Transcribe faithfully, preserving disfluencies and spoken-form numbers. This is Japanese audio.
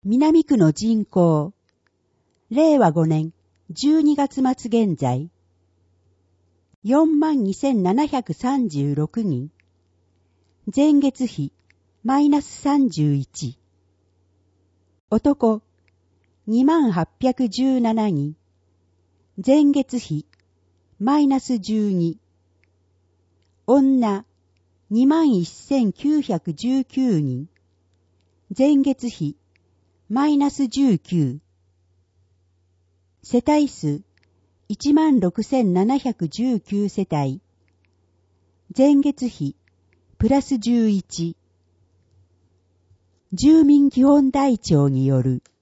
南区の人口、れいわごねんじゅうにがつ末現在、よんまんにせんななひゃくさんじゅうろくにん。前月比、マイナスさんじゅういち。男、にまんはっぴゃくじゅうななにん。前月比、マイナスじゅうに。女、にまんせんきゅうひゃくじゅうきゅうにん。前月比、マイナスじゅうきゅう。世帯数、いちまんろくせんななひゃくじゅうきゅう世帯。前月比、プラスじゅういち。住民基本台帳による